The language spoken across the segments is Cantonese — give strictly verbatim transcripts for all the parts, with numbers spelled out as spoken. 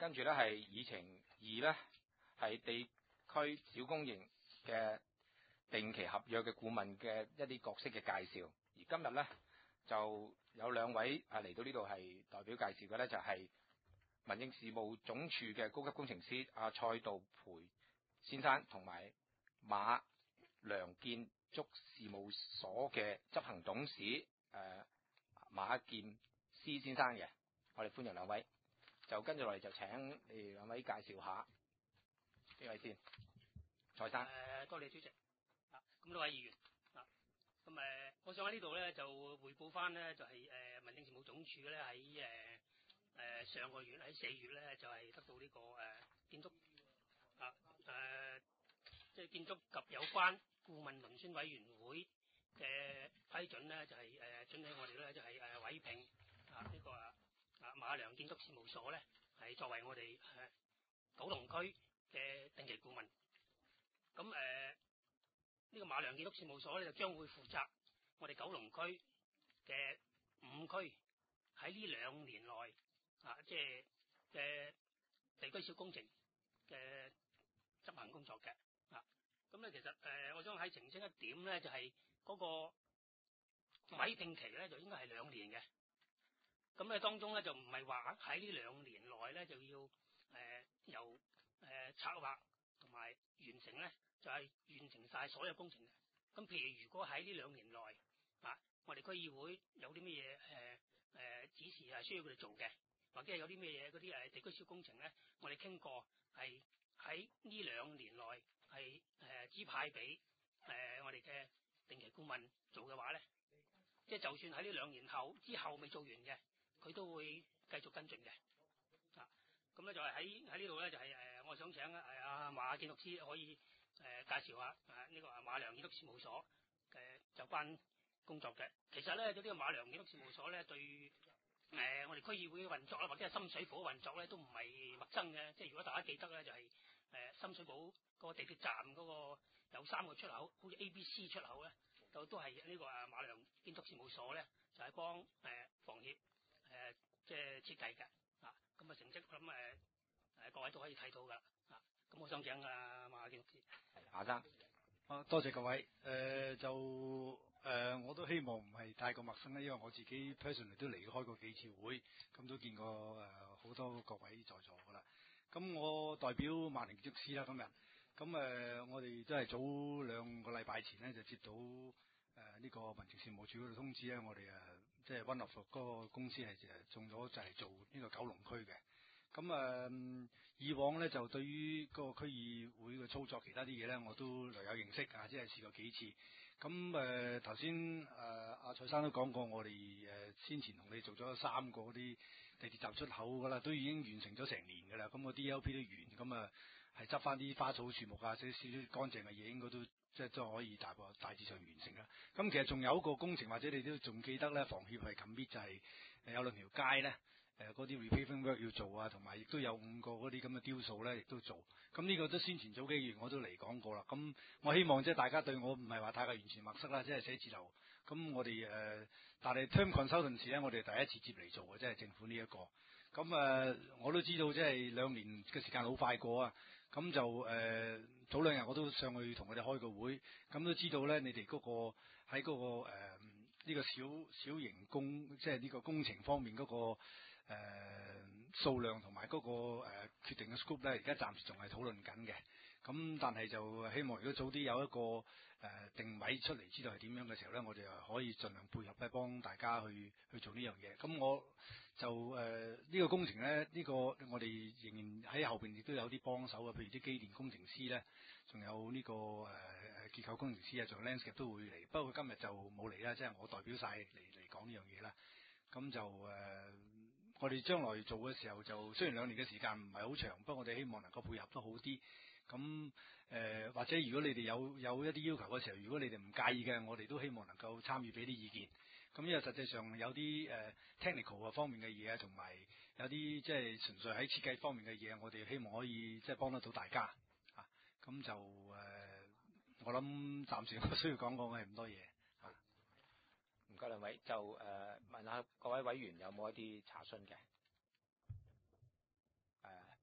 跟住咧係議程二咧係地區小公營嘅定期合約嘅顧問嘅一啲角色嘅介紹。而今日咧就有兩位啊嚟到呢度係代表介紹嘅咧，就係、是、民政事務總署嘅高級工程師阿、啊、蔡道培先生，同埋馬良建築事務所嘅執行董事誒、呃、馬建思先生嘅。我哋歡迎兩位。就跟住落嚟就請你哋兩位介紹下邊位先。蔡生。 誒，多謝主席。啊，咁多位議員。啊，咁誒，我想喺呢度咧就匯報翻咧，就係誒民政事務總署咧喺誒誒上個月喺四月咧就係得到呢個誒建築啊誒即係建築及有關顧問遴選委員會嘅批准咧，就係誒准許我哋咧就係誒委聘啊呢個啊啊馬良建築事務所咧係作為我哋誒九龍區嘅定期顧問。咁誒呢個馬良建築事務所咧就將會負責我哋九龍區嘅五區喺呢兩年內啊，即係嘅地區小工程嘅執行工作嘅啊。咁咧其實誒、呃，我想喺澄清一點咧，就係、是、嗰個委聘期咧就應該係兩年嘅。咁咧當中咧就唔係話喺呢兩年內咧就要誒、呃、由誒、呃、策劃同埋完成咧，就係、是、完成晒所有工程嘅。咁譬如如果喺呢兩年內啊，我哋區議會有啲咩嘢誒誒指示係需要佢哋做嘅，或者係有啲咩嘢嗰啲誒地區小工程咧，我哋傾過係喺呢兩年內係誒指派俾誒、呃、我哋嘅定期顧問做嘅話咧，即係就算喺呢兩年後之後未做完嘅，佢都會繼續跟進嘅。啊，咁咧就係喺喺呢度咧就係、是、誒、呃，我想請誒阿馬建築師可以誒、呃、介紹下誒呢個馬良建築事務所嘅有關工作嘅。其實咧，呢、這個馬良建築事務所咧對誒、呃、我哋區議會嘅運作啦，或者係深水埗嘅運作咧都唔係陌生嘅。即係如果大家記得咧，就係、是、誒、呃、深水埗嗰個地鐵站嗰個有三個出口，好似 A、B、C 出口咧，就都係呢個啊馬良建築事務所咧，就係、是、幫誒、呃、房協誒、呃、即係設計嘅。啊，咁啊成績咁誒誒各位都可以睇到噶。啊，咁我想請啊馬建築師。 馬生。 啊，多謝各位。誒、呃、就誒、呃、我都希望唔係太過陌生啦，因為我自己 personally 都離開過幾次會，咁都見過誒好、呃、多各位在座噶啦。咁我代表馬良建築師啦，今日。咁誒、呃、我哋都係早兩個禮拜前咧就接到誒呢、呃這個民政事務處嗰度通知咧，我哋誒即係 one of 嗰個公司係誒中咗就係做呢個九龍區嘅。咁誒、呃、以往咧就對於嗰個區議會嘅操作，其他啲嘢咧我都略有認識啊，即係試過幾次。咁誒頭先誒阿蔡生都講過，我哋誒、呃、先前同你做咗三個嗰啲地鐵站出口噶啦，都已經完成咗成年噶啦。咁個 D L P 都完，咁啊係執翻啲花草樹木啊，即係少少乾淨嘅嘢，應該都即係都可以大個大致上完成啦。咁其實仲有一個工程，或者你都仲記得咧，房協係 commit 就係誒有兩條街咧。誒嗰啲 repaving work 要做啊，同埋亦都有五個嗰啲咁嘅雕塑咧，亦都做。咁呢個都先前早幾個月我都嚟講過啦。咁我希望即係大家對我唔係話太過完全陌生啦，即係寫字樓。咁我哋誒、呃，但係 term consultancy 咧，我哋第一次接嚟做嘅，即係政府呢、這、一個。咁誒、呃，我都知道即係兩年嘅時間好快過啊。咁就誒、呃、早兩日我都上去同佢哋開個會，咁都知道咧，你哋嗰、那個喺嗰、那個誒呢、呃這個小小型工，即係呢個工程方面嗰、那個。誒、呃、數量同埋嗰個誒、呃、決定嘅 scope 咧，而家暫時仲係討論緊嘅。咁但係就希望如果早啲有一個誒、呃、定位出嚟，知道係點樣嘅時候咧，我哋就可以盡量配合咧，幫大家去去做呢樣嘢。咁我就誒呢、呃這個工程咧，呢、這個我哋仍然喺後邊亦都有啲幫手嘅，譬如啲機電工程師咧，仲有呢、這個誒誒、呃、結構工程師啊，仲有 landscape 都會嚟。不過今日就冇嚟啦，即、就、係、是、我代表晒嚟嚟講呢樣嘢啦。咁就誒。呃我哋將來做嘅時候就雖然兩年嘅時間唔係好長，不過我哋希望能夠配合得好啲。咁誒、呃、或者如果你哋有有一啲要求嘅時候，如果你哋唔介意嘅，我哋都希望能夠參與俾啲意見。咁因為實際上有啲誒、呃、technical 方面嘅嘢啊，同埋有啲即係純粹喺設計方面嘅嘢，我哋希望可以即係幫得到大家啊。咁就誒、呃、我諗暫時我需要講講嘅係咁多嘢。 唔該兩位，就誒、呃、問下各位委員有冇一啲查詢嘅？誒、呃，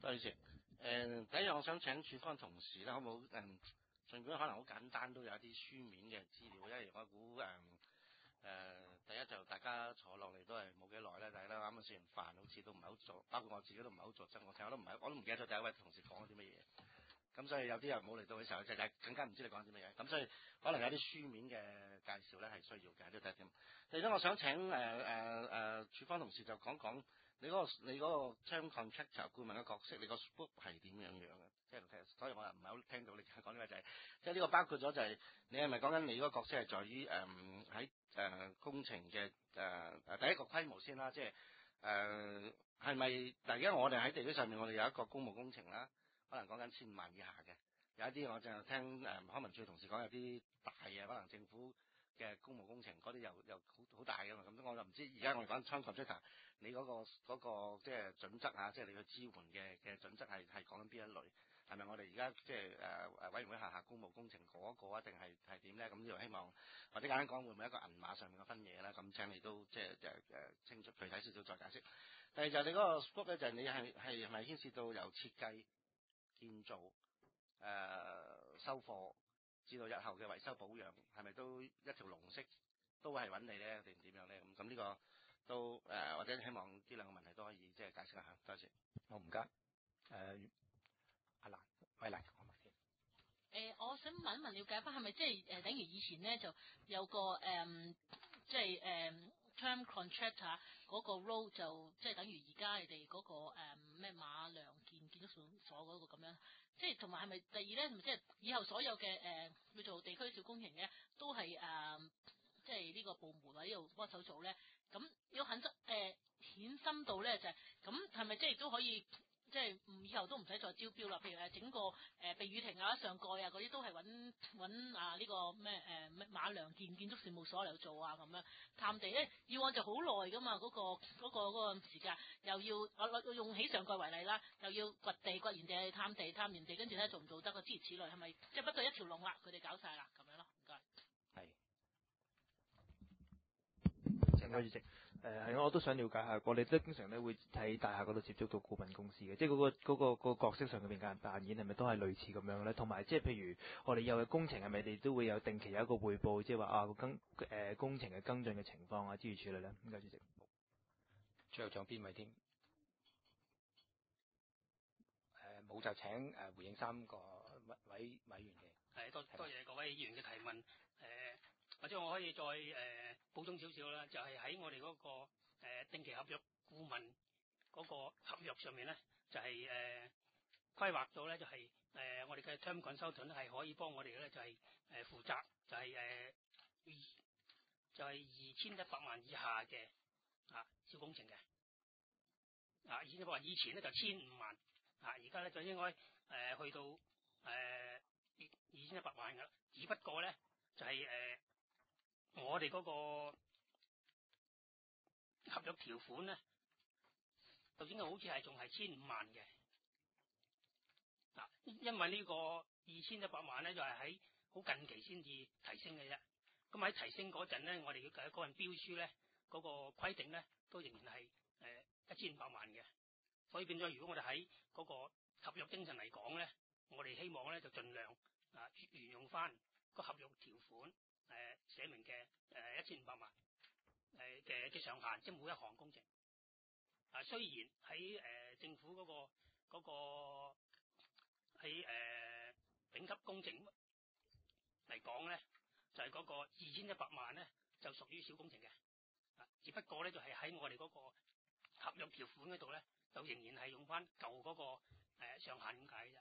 多謝。誒、呃，第一樣我想請處方同事啦，好唔好？誒，儘管可能好簡單，都有一啲書面嘅資料，因為我估誒誒，第一就大家坐落嚟都係冇幾耐咧，大家啱啱食完飯，好似都唔係好做，包括我自己都唔係好做真，我聽我都唔係，我都唔記得咗第一位同事講咗啲乜嘢。咁所以有啲人冇嚟到嘅時候，就係更加唔知你講啲乜嘢。咁所以可能有啲書面嘅介紹咧係需要嘅，呢個第一點。第二點，我想請誒誒誒處方同事就講講你嗰、個你嗰個 term contractor 顧問嘅角色，你個 scope 係點樣樣嘅？即係其實所以我又唔係好聽到你講呢個就係、是，即係呢個包括咗就係、是、你係咪講緊你嗰個角色係在於誒喺誒工程嘅誒誒第一個規模先啦，即係誒係咪？嗱，而家我哋喺地區上面，我哋有一個公務工程啦。可能講緊千萬以下嘅，有一啲我就聽誒康文署同事講有啲大嘅，可能政府嘅公務工程嗰啲又又好好大嘅嘛，咁我就唔知而家我哋講 contractor 你嗰、嗰個嗰、嗰個即係準則啊，即係你嘅支援嘅嘅準則係係講緊邊一類？係咪我哋而家即係誒誒委員會下下公務工程嗰一個啊，定係係點咧？咁呢度希望或者簡單講會唔會一個銀碼上面嘅分野啦？咁請你都即係誒誒清楚具體少少再解釋。第二就係你嗰個 scope 咧，就係你係係係咪牽涉到由設計、建造、誒、呃、收貨，至到日後嘅維修保養，係咪都一條龍式都係揾你咧，定點樣咧？咁咁呢個都誒、呃，或者希望呢兩個問題都可以即係解釋一下。多謝。 好唔該。誒、呃，阿蘭，喂蘭，講埋先。 誒、呃，我想問一問了解翻，係咪即係誒，等於以前咧就有個誒、嗯，即係誒、嗯、term contractor 嗰個 role 就即係等於而家你哋嗰、那個咩、嗯、馬良建建築所嗰個咁樣，即係同埋係咪第二咧？係咪即係以後所有嘅誒叫做地區小工程嘅都係誒、嗯，即係呢個部門喺呢度幫手做咧？咁要肯質誒顯深度咧就係、是、咁，係咪即係都可以？即係唔以後都唔使再招標啦，譬如誒整個誒、呃、避雨亭啊、上蓋啊嗰啲都係揾揾啊呢、呢個咩誒咩馬良建建築事務所嚟做啊咁樣探地咧，以往就好耐噶嘛，嗰、嗰個嗰、嗰個嗰、嗰個時間又要我我用起上蓋為例啦，又要掘地掘完地去探地探完地，跟住睇做唔做得個諸如此類，係咪即係不過一條龍啦？佢哋搞晒啦咁樣咯，唔該。 係。 請主席。誒係，我都想了解下，我哋都經常咧會喺大廈嗰度接觸到顧問公司嘅，即係嗰個嗰個嗰個角色上嘅邊間扮演係咪都係類似咁樣咧？同埋即係譬如我哋有嘅工程係咪你都會有定期有一個彙報，即係話啊更誒、呃、工程嘅跟進嘅情況啊諸如此類咧？唔該主席。 最後仲有邊位添？誒、呃、冇就請誒、呃、回應三個委委員嘅。 係多多謝各位議員嘅提問。誒、呃、或者我可以再誒。呃補充少少啦，就係、是、喺我哋嗰、那個、呃、定期合約顧問嗰個合約上面咧，就係、是、誒、呃、規劃咗咧，就係、是、誒、呃、我哋嘅 term consultant 咧係可以幫我哋咧就係、是、誒、呃、負責就係、是、誒、呃、就係二千一百萬以下嘅啊小工程嘅啊，二千一百萬以前咧就千五萬啊，而家咧就應該誒、呃、去到誒二千一百萬噶，只不過咧就係、是、誒。呃我哋嗰個合約條款咧，就應該好似係仲係千五萬嘅，嗱，因為呢個二千一百萬咧就係喺好近期先至提升嘅啫。咁喺提升嗰陣咧，我哋要計嗰份標書咧，嗰、嗰個規定咧都仍然係誒一千五百萬嘅。所以變咗，如果我哋喺嗰個合約精神嚟講咧，我哋希望咧就盡量啊沿用翻個合約條款。誒、呃、寫明嘅誒一千五百萬誒嘅嘅上限，即係每一項工程。啊，雖然喺誒、呃、政府嗰、嗰個嗰、嗰個喺誒頂級工程嚟講咧，就係、係、嗰個二千一百萬咧，就屬於小工程嘅。啊，只不過咧就係、係、喺我哋嗰個合約條款嗰度咧，就仍然係用翻舊嗰個誒、呃、上限咁解嘅啫。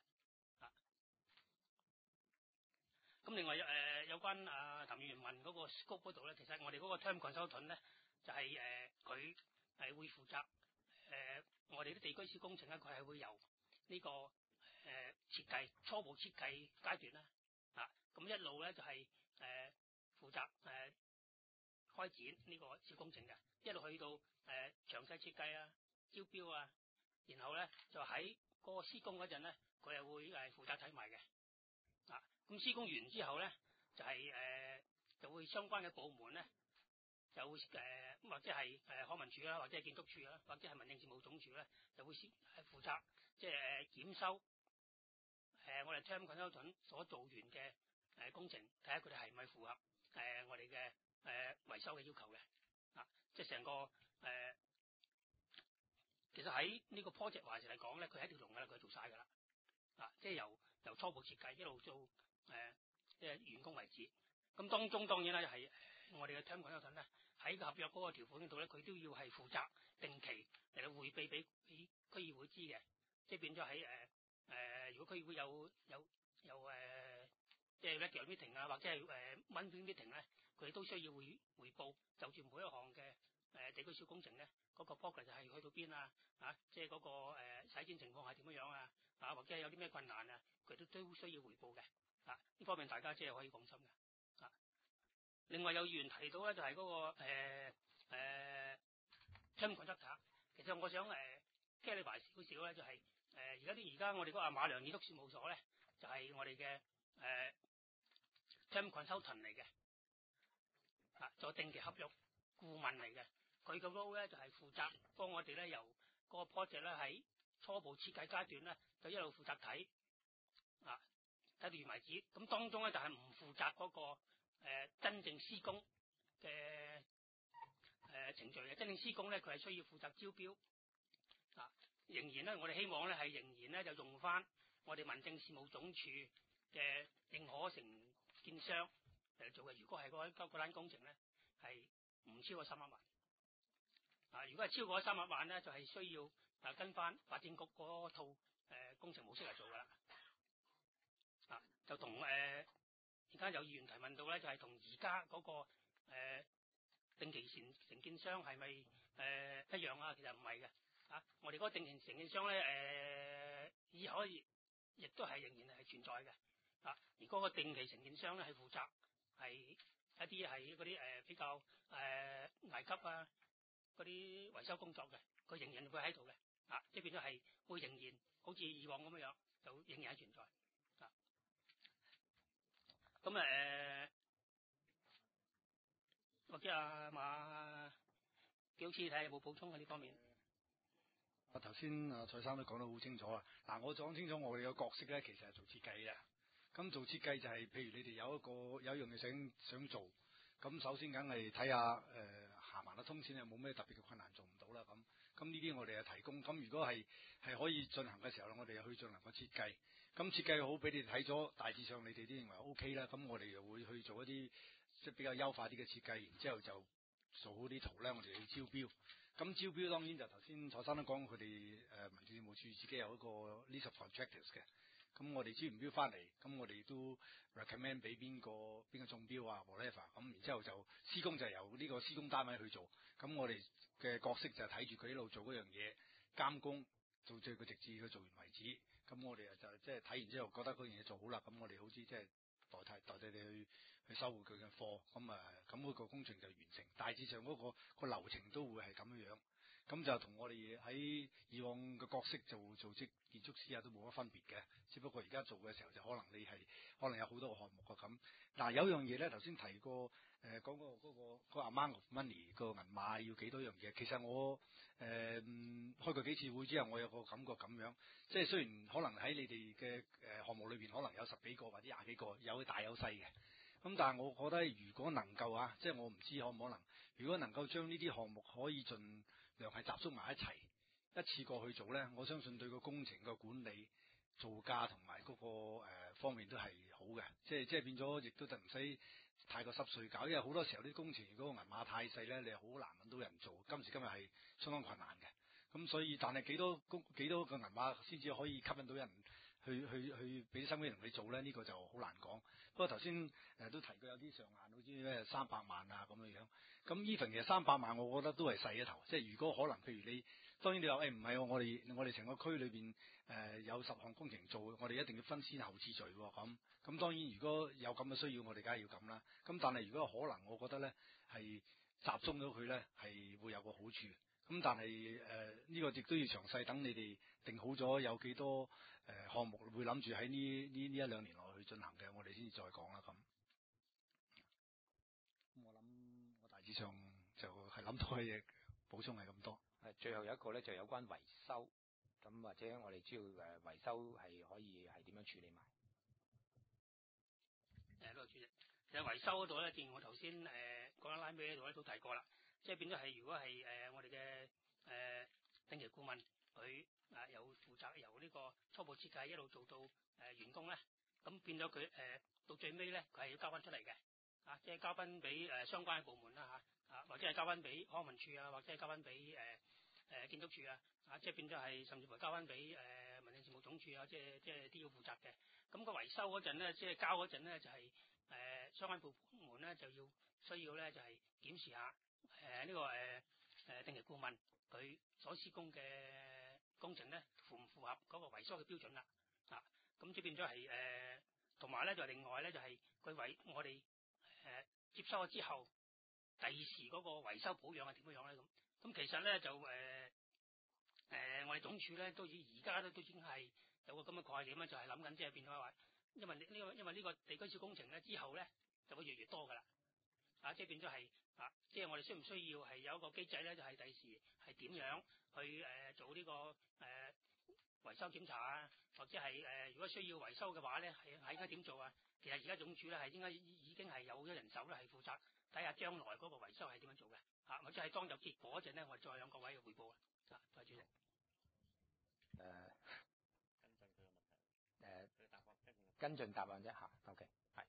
咁另外誒、呃、有關啊譚議員問嗰個 scope 嗰度咧，其實我哋嗰個 term consultant咧就係誒佢係會負責誒、呃、我哋啲地區小工程咧，佢係會由呢、這個誒、呃、設計初步設計階段啦，啊咁一路咧就係、是、誒、呃、負責誒、呃、開展呢個小工程嘅，一路去到誒、呃、詳細設計啊、招標啊，然後咧就喺嗰個施工嗰陣咧，佢係會誒負責睇埋嘅。咁施工完之後咧，就係、是、誒、呃、就會相關嘅部門咧， 有誒、呃、或者係誒康文署啦，或者係建築署啦，或者係民政事務總署咧，就會先係負責即係誒檢收誒、呃、我哋 term consultant 所做完嘅誒、呃、工程，睇下佢哋係咪符合誒、呃、我哋嘅誒維修嘅要求嘅啊，即係成個誒、呃、其實喺呢個 project 話嚟講咧，佢係一條龍㗎啦，佢做晒㗎啦啊，即係由由初步設計一路做誒、呃、即係完工為止。咁當中當然啦，係我哋嘅 term consultant咧喺個合約嗰個條款度咧，佢都要係負責定期嚟到匯報俾俾區議會知嘅，即係變咗喺誒誒，如果區議會有有有誒、呃，即係 regular meeting 啊，或者係誒 monthly meeting 咧，佢哋都需要匯匯報，就住每一項嘅誒地區小工程咧，嗰、那個 progress 係去到邊啊，啊，即係嗰、那個誒使錢情況係點樣樣啊，啊，或者係有啲咩困難啊，佢都都需要匯報嘅，啊，呢方面大家即係可以放心嘅。另外有議員提到咧，就係、是、嗰、那個誒誒 term contract，其實我想誒 clarify 少少咧，就係誒而家啲而家我哋嗰個馬良義督事務所咧，就係、是、我哋嘅誒 term consultant 嚟嘅，啊，做定期合約顧問嚟嘅，佢個 role 咧就係、是、負責幫我哋咧由嗰個 project 咧喺初步設計階段咧，就一路負責睇，啊，睇到完為止，咁當中咧就係、是、唔負責嗰、那個。誒、呃、真正施工嘅誒、呃、程序嘅真正施工咧，佢係需要負責招標啊。仍然咧，我哋希望咧係仍然咧就用翻我哋民政事務總署嘅認可承建商嚟做嘅。如果係嗰嗰單工程咧係唔超過三百萬啊，如果係超過三百萬咧，就係、是、需要啊跟翻發展局嗰套誒、呃、工程模式嚟做噶啦啊，就同誒。呃而家有議員提問到咧，就係同而家嗰個、呃、定期承承建商係咪誒一樣啊？其實唔係嘅，啊，我哋嗰個定期承建商咧誒，以可以亦都係仍然係存在嘅，啊，而嗰個定期承建商咧係負責係一啲係嗰啲誒比較誒、呃、危急啊嗰啲維修工作嘅，佢仍然會喺度嘅，啊，即係變咗係會仍然好似以往咁樣樣，就仍然係存在。咁誒、呃，或者阿馬幾好似睇下有冇補充喺呢方面。 啊，頭先啊蔡生都講得好清楚啊。嗱，我講清楚我哋嘅角色咧，其實係做設計嘅。咁做設計就係、是，譬如你哋有一個有一樣嘢想想做，咁首先梗係睇下誒行唔行得通先，有冇咩特別嘅困難做唔到啦。咁咁呢啲我哋係提供。咁如果係係可以進行嘅時候咧，我哋又去進行個設計。咁設計好俾你哋睇咗，大致上你哋都認為 O K 啦。咁我哋又會去做一啲即係比較優化啲嘅設計，然之後就做好啲圖咧，我哋去招標。咁招標當然就頭先蔡生都講，佢哋誒民政事務處自己有一個 list of contractors 嘅。咁我哋招完標翻嚟，咁我哋都 recommend 俾邊個邊個中標啊 whatever。咁然之後就施工就由呢個施工單位去做。咁我哋嘅角色就睇住佢一路做嗰樣嘢，監工做最佢直至佢做完為止。咁我哋就即係睇完之後覺得嗰樣嘢做好啦，咁我哋好似即係代替代替你去去收回佢嘅貨，咁啊咁嗰個工程就完成。大致上嗰、嗰個、個流程都會係咁樣樣，咁就同我哋喺以往嘅角色做做即建築師啊都冇乜分別嘅，只不過而家做嘅時候就可能你係可能有好多個項目啊咁。嗱有樣嘢咧，頭先提過誒講、呃嗰個嗰、嗰個、嗰個 amount of money 個銀碼要幾多樣嘢，其實我誒、呃、開過幾次會之後，我有個感覺咁樣。即係雖然可能喺你哋嘅誒項目裏邊可能有十幾個或者廿幾個，有大有細嘅。咁但係我覺得如果能夠啊，即係我唔知可唔可能，如果能夠將呢啲項目可以盡量係集中埋一齊，一次過去做咧，我相信對個工程個管理、造價同埋嗰個誒、呃、方面都係好嘅。即係即係變咗，亦都就唔使太過濕碎搞，因為好多時候啲工程如果個銀碼太細咧，你係好難揾到人做。今時今日係相當困難嘅。咁所以，但係幾多公幾多個銀碼先至可以吸引到人去去去俾啲心機同你做咧？呢、這個就好難講。不過頭先誒都提過有啲上限，好似咩三百萬啊咁樣樣。咁 even 其實三百萬，我覺得都係細一頭。即係如果可能，譬如你當然你話誒唔係喎，我哋我哋成個區裏邊誒有十項工程做，我哋一定要分先後次序喎。咁咁當然如果有咁嘅需要，我哋梗係要咁啦。咁但係如果可能，我覺得咧係集中咗佢咧係會有個好處。咁但係誒呢個亦都要詳細等你哋定好咗有幾多誒、呃、項目會諗住喺呢呢呢一兩年內去進行嘅，我哋先至再講啦咁。咁我諗我大致上係諗到嘅嘢補充係咁多。 誒，最後有一個咧就有關維修，咁或者我哋知道誒維修係可以係點樣處理埋？ 誒，多謝主席。其實維修嗰度咧，正如我頭先誒講緊拉尾嗰度咧都提過啦，即係變咗係如果係誒、呃、我哋嘅誒定期顧問佢啊有負責由呢個初步設計一路做到誒、呃、完工咧，咁變咗佢誒到最尾咧佢係要交翻出嚟嘅，啊即係交翻俾誒相關嘅部門啦嚇，啊或者係交翻俾康文署啊，或者係交翻俾誒誒建築署啊，啊即係變咗係甚至乎交翻俾誒民政事務總署啊，即係即係啲要負責嘅。咁、個維修嗰陣咧，即係交嗰陣咧就係、是。誒、呃、相關部門咧就要需要咧就係、是、檢視下誒呢、呃這個誒誒、呃、定期顧問佢所施工嘅工程咧符唔符合嗰個維修嘅標準啦，啊咁即係變咗係誒同埋咧就另外咧就係佢維我哋誒、呃、接收咗之後第二時嗰個維修保養係點樣樣咧咁，咁其實咧就誒誒、呃呃、我哋總署咧都已而家咧都已經係有個咁嘅概念咧，就係諗緊即係變咗話。因為呢、這、呢個因為呢個地區小工程咧之後咧就會越嚟越多噶啦，啊即係變咗係啊，即係我哋需唔需要係有一個機制咧，就係第時係點樣去誒、呃、做呢、這個誒、呃、維修檢查啊，或者係誒、呃、如果需要維修嘅話咧，係係應該點做啊？其實而家總署咧係應該已經係有咗人手咧係負責睇下將來嗰個維修係點樣做嘅，啊或者係當有結果嗰陣咧，我哋再向各位嘅彙報啊。啊，多謝主席。誒、 呃。跟進答案啫嚇 ，OK，係。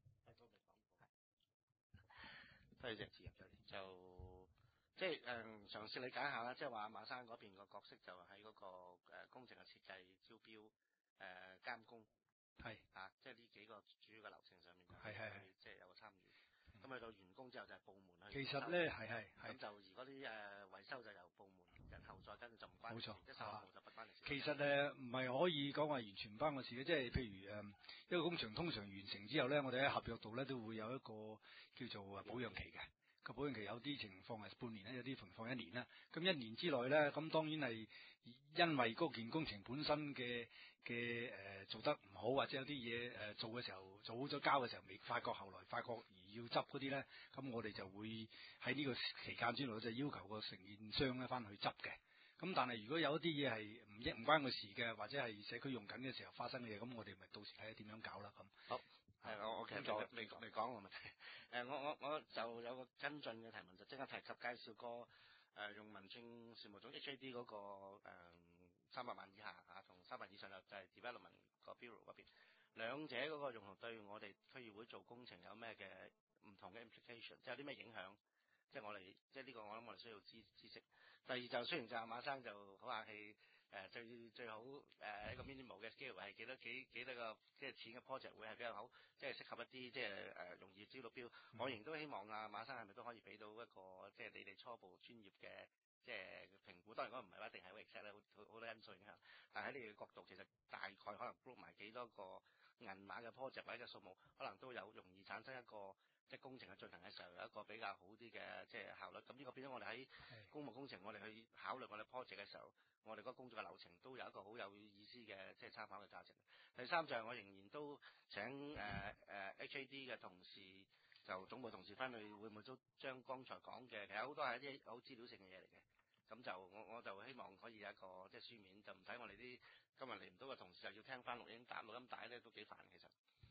多謝自入咗嚟，就即係誒嘗試理解下啦，即係話馬生嗰邊個角色就喺嗰、那個、呃、工程嘅設計、招標、誒、呃、監工， 係啊，即係呢幾個主要嘅流程上面， 係係係， 即係有個參與。咁、嗯、去到完工之後就係部門去。 去。 其實咧係係係。咁就而嗰啲誒維修就由部門人後再跟，就唔關。冇錯。即係售後就不關你事。 其實誒唔係可以講話完全唔關我事嘅，即係譬如誒、呃、一個工程通常完成之後咧，我哋喺合約度咧都會有一個叫做保養期嘅。個保養期有啲情況係半年啦，有啲情況一年啦。咁一年之內咧，咁當然係因為嗰件工程本身嘅嘅誒做得唔好，或者有啲嘢誒做嘅時候做好咗交嘅時候未發覺，後來發覺而要執嗰啲咧，咁我哋就會喺呢個期間之內就要求個承建商咧翻去執嘅。咁但係如果有一啲嘢係唔一唔關佢事嘅，或者係社區用緊嘅時候發生嘅嘢，咁我哋咪到時睇下點樣搞啦咁。 好。係我我其實未未未講個問題，誒我我我就有個跟進嘅提問，就即刻提及介紹過誒用民政事務總 H A D 嗰個誒三百萬以下嚇同三百以上就就係 development 個 bureau 嗰邊，兩者嗰個用途對我哋區議會做工程有咩嘅唔同嘅 implication，即係有啲咩影響？即係我哋即係呢個我諗我哋需要知知識。第二就雖然就阿馬生就好客氣。誒最最好誒、呃、一個 minimal 嘅 scale 係幾多幾幾多個即係錢嘅 project 會係比較好，即係適合一啲即係誒容易招到標。嗯、我仍然都希望啊馬生係咪都可以俾到一個即係你哋初步專業嘅即係評估。當然嗰唔係一定係好 exact 咧，好好多因素影響。但係喺你嘅角度，其實大概可能 group 埋幾多個銀碼嘅 project 或者嘅數目，可能都有容易產生一個即係工程嘅進行嘅時候有一個比較好啲嘅即係效率。咁呢個變咗我哋喺公務工程，我哋去考慮我哋 project 嘅時候。我哋嗰個工作嘅流程都有一個好有意思嘅即係參考嘅價值。第三就係我仍然都請誒誒、呃呃、H A D 嘅同事，就總部同事翻去，會唔會都將剛才講嘅，其實好多係一啲好資料性嘅嘢嚟嘅。咁就我我就希望可以有一個即係書面，就唔使我哋啲今日嚟唔到嘅同事又要聽翻錄音打錄音帶咧，都幾煩其實。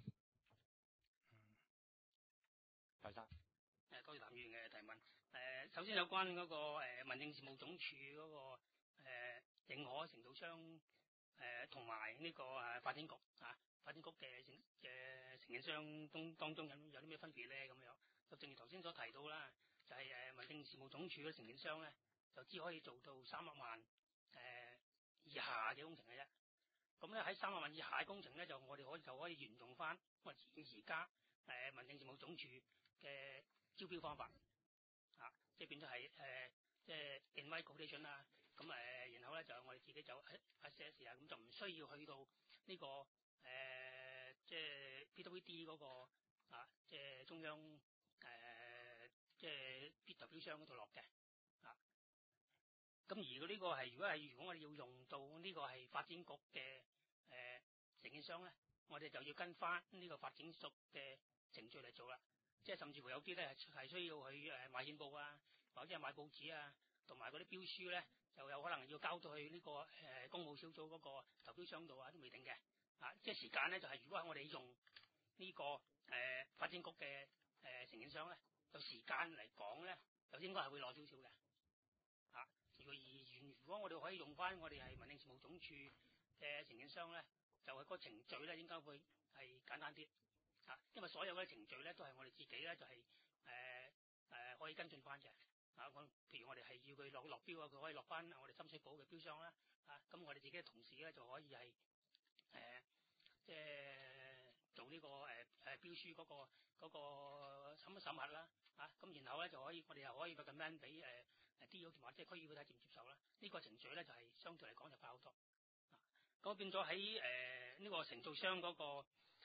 第三誒，多謝譚議員嘅提問。誒、呃，首先有關嗰、那個誒、呃、民政事務總署嗰、那個。誒、呃、認可承造商誒同埋呢個誒發展局啊，發展局嘅承嘅承建商當當中有有啲咩分別咧？咁樣就正如頭先所提到啦，就係、是、誒民政事務總署嘅承建商咧，就只可以做到三百萬誒、呃、以下嘅工程嘅啫。咁咧喺三百萬以下嘅工程咧，就我哋可以就可以沿用翻我而家誒民政事務總署嘅招標方法啊，即係變咗係誒即係 invite quotation 啊。咁誒、呃，然後咧就我哋自己就 assess 啊，咁就唔需要去到呢、這個誒、呃，即係 P W D 嗰、那個啊，即係中央誒、呃，即係 bid 投標商嗰度落嘅啊。咁而呢個係如果係如果我哋要用到呢個係發展局嘅誒承建商咧，我哋就要跟翻呢個發展局嘅程序嚟做啦。即係甚至乎有啲咧係係需要去誒買險報啊。 或者係買報紙啊，同埋嗰啲標書咧，就有可能要交到去呢、這個誒、呃、公務小組嗰個投標箱度啊，都未定嘅。啊，即係時間咧，就係、是、如果我哋用呢、這個誒、呃、發展局嘅誒承建商咧，就時間嚟講咧，就應該係會耐少少嘅。啊，如果而如果我哋可以用翻我哋係民政事務總署嘅承建商咧，就係、是、個程序咧應該會係簡單啲。啊，因為所有嘅程序咧都係我哋自己咧就係誒誒可以跟進翻嘅。啊，我譬如我哋係要佢落落標啊，佢可以落翻我哋深水埗嘅標箱啦。啊，咁我哋自己嘅同事咧就可以係誒、呃、即係做呢、這個誒誒、呃、標書嗰、那個嗰、那個審審核啦。啊，咁然後咧就可以我哋又可以 recommend 俾誒誒 D O 或者區議會睇接唔接受啦。呢、這個程序咧就係、是、相對嚟講就快好多。啊，咁變咗喺誒呢個承造商嗰、那個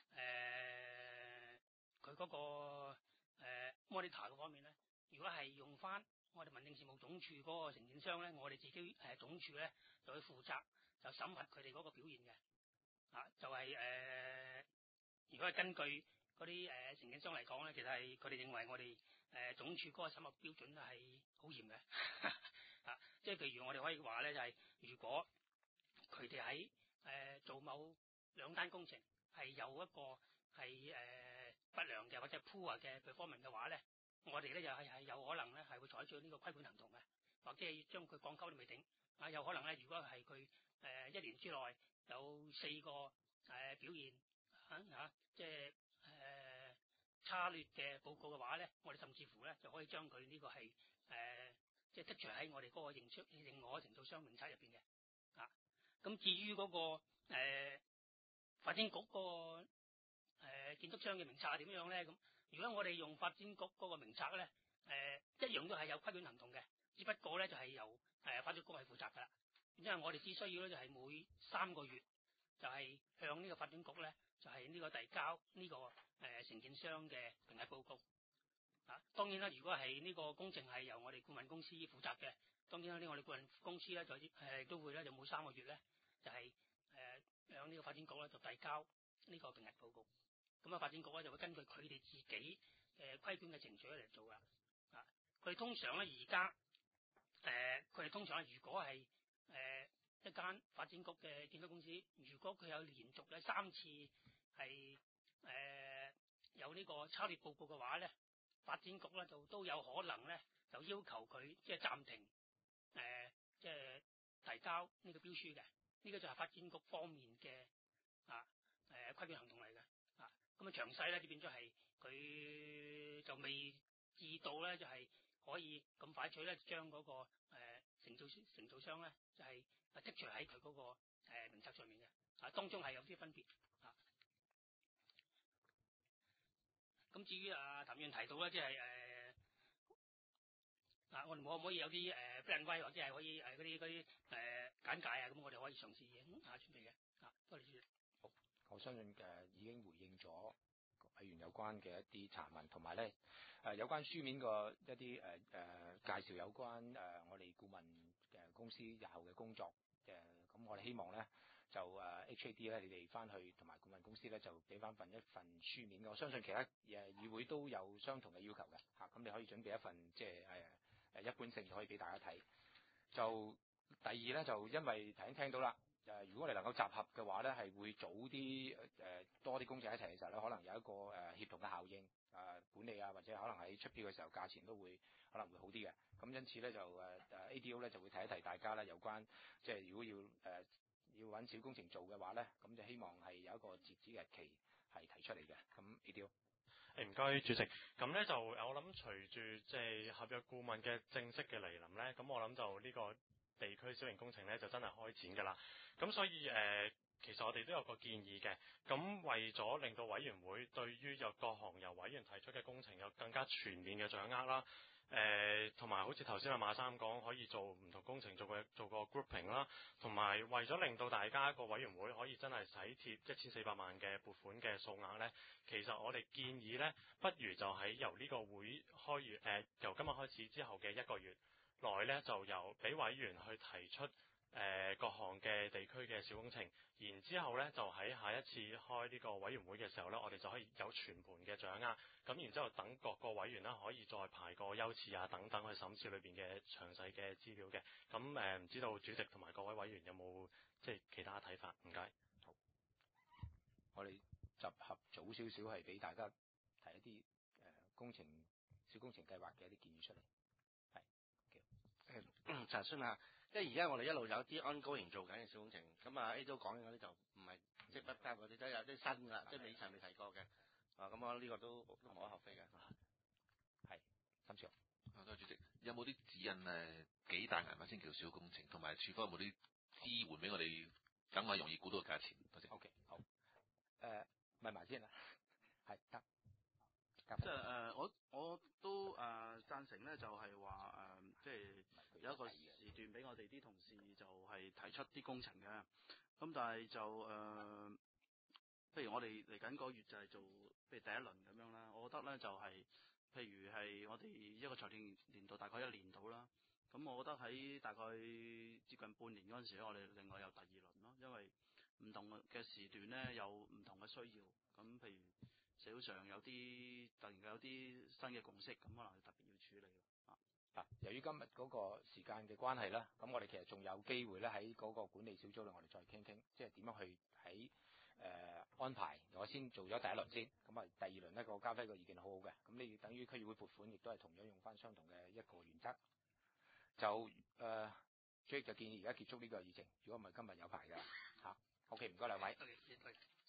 佢嗰、那個誒、呃、monitor 嗰方面咧，如果係用翻我哋民政事務總署嗰個承建商咧，我哋自己誒、呃、總署咧就會負責就審核佢哋嗰個表現嘅。啊，就係、是、誒、呃，如果係根據嗰啲誒承建商嚟講咧，其實係佢哋認為我哋誒、呃、總署嗰個審核標準係好嚴嘅。啊，即係譬如我哋可以話咧，就係、是、如果佢哋喺誒做某兩單工程係有一個係誒、呃、不良嘅或者 poor 嘅 performance 嘅話咧，我哋咧又係係有可能咧係會採取呢個規管行動嘅，或者係將佢降級都未定。啊，有可能咧，如果係佢誒一年之內有四個誒、呃、表現嚇嚇、啊，即係誒、呃、差劣嘅報告嘅話咧，我哋甚至乎咧就可以將佢呢個係誒、呃、即係剔除喺我哋嗰個認出認可承造商名冊入邊嘅。啊，咁至於嗰、那個誒、呃、發展局嗰、那個誒、呃、建築商嘅名冊係點樣咧？咁如果我哋用發展局嗰個名冊咧，誒、呃、一樣都係有規管行動嘅，只不過咧就係、是、由誒、呃、發展局係負責噶啦。因為我哋只需要咧就係每三個月就係向呢個發展局咧就係、是、呢個遞交呢、這個誒、呃、承建商嘅評核報告。啊，當然啦，如果係呢個工程係由我哋顧問公司負責嘅，當然啦，呢我哋顧問公司咧就誒、呃、都會咧就每三個月咧就係、是、誒、呃、向呢個發展局咧就遞交呢個評核報告。咁啊，發展局咧就會根據佢哋自己誒、呃、規管嘅程序嚟做噶。啊，佢哋通常咧而家誒佢哋通常如果係誒、呃、一間發展局嘅建築公司，如果佢有連續有三次係誒、呃、有呢個差劣報告嘅話咧，發展局咧就都有可能咧就要求佢即係暫停誒即係提交呢個標書嘅。呢、這個就係發展局方面嘅啊誒、呃、規管行動嚟嘅。啊，咁啊詳細咧就變咗係佢就未至到咧就係、是、可以咁快脆咧將嗰、那個誒、呃、承造承造商咧就係、是、剔除喺佢嗰個誒、呃、名冊上面嘅。啊，當中係有啲分別。啊，咁至於啊譚議員提到咧，即係誒啊，我哋可唔可以有啲誒標準或者係可以誒嗰啲嗰啲誒簡介啊？咁我哋可以嘗試影下準備嘅。啊，多謝主席。 好，我相信誒、呃、已經回應咗委員有關嘅一啲查問，同埋咧誒有關書面個一啲誒誒介紹有關誒、呃、我哋顧問嘅公司日後嘅工作嘅，咁、呃、我哋希望咧就誒、呃、H A D 咧，你哋翻去同埋顧問公司咧就俾翻份一份書面嘅。我相信其他誒議會都有相同嘅要求嘅嚇，咁、啊、你可以準備一份即係誒誒一般性就可以俾大家睇。就第二咧，就因為頭先聽到啦。誒、呃，如果我哋能夠集合嘅話咧，係會早啲誒、呃、多啲工程一齊嘅時候咧，可能有一個誒、呃、協同嘅效應，誒、呃、管理啊，或者可能喺出標嘅時候價錢都會可能會好啲嘅。咁因此咧就誒誒、呃、A D O 咧就會提一提大家咧有關，即係如果要誒、呃、要揾小工程做嘅話咧，咁就希望係有一個截止日期係提出嚟嘅。咁 A D O。 誒唔該主席，咁咧就我諗隨住即係合約顧問嘅正式嘅嚟臨咧，咁我諗就呢個地區小型工程咧就真係開展㗎啦。咁所以誒、呃，其實我哋都有個建議嘅。咁為咗令到委員會對於有各項由委員提出嘅工程有更加全面嘅掌握啦，誒同埋好似頭先阿馬生講，可以做唔同工程做個做個 grouping 啦，同埋為咗令到大家個委員會可以真係洗貼一千四百萬嘅撥款嘅數額咧，其實我哋建議咧，不如就喺由呢個會開月誒、呃、由今日開始之後嘅一個月內咧，就由俾委員去提出誒各項嘅地區嘅小工程，然之後咧就喺下一次開呢個委員會嘅時候咧，我哋就可以有全盤嘅掌握，咁然之後等各個委員啦可以再排個優次啊等等去審視裏邊嘅詳細嘅資料嘅。咁誒唔知道主席同埋各位委員有冇即係其他睇法？唔該。 好，我哋集合早少少係俾大家提一啲誒、呃、工程小工程計劃嘅一啲建議出嚟。係， 誒查詢下。即係而家我哋一路有啲 ongoing 做緊嘅小工程，咁啊 A 都講緊嗰啲就唔係即係不交嗰啲，都有啲新㗎，即係以前未提過嘅。啊，咁我呢個都都無可厚非嘅。 係，三少。 啊，多謝主席。有冇啲指引誒幾大銀碼先叫小工程？同埋處方有冇啲支援俾我哋，等我容易估到個價錢？多謝。 O、okay, K， 好。誒、呃，問埋先啦。係得。 即係誒，我我都誒、呃、贊成咧，就係話誒，即係有一個時段俾我哋啲同事就係提出啲工程嘅。咁但係就誒、呃，譬如我哋嚟緊個月就係做，譬如第一輪咁樣啦。我覺得咧就係、是，譬如係我哋一個財政年度大概一年到啦。咁我覺得喺大概接近半年嗰陣時咧，我哋另外有第二輪咯，因為唔同嘅時段咧有唔同嘅需要。咁譬如社會上有啲突然有啲新嘅共識，咁可能特別要處理啊。 嗱，由於今日嗰個時間嘅關係啦，咁我哋其實仲有機會咧喺嗰個管理小組度，我哋再傾傾，即係點樣去喺誒、呃、安排。我先做咗第一輪先，咁啊第二輪咧個嘉輝個意見好好嘅，咁你等於區議會撥款亦都係同樣用翻相同嘅一個原則。就誒，主席就建議而家結束呢個議程，如果唔係今日有排㗎嚇。OK，唔該兩位。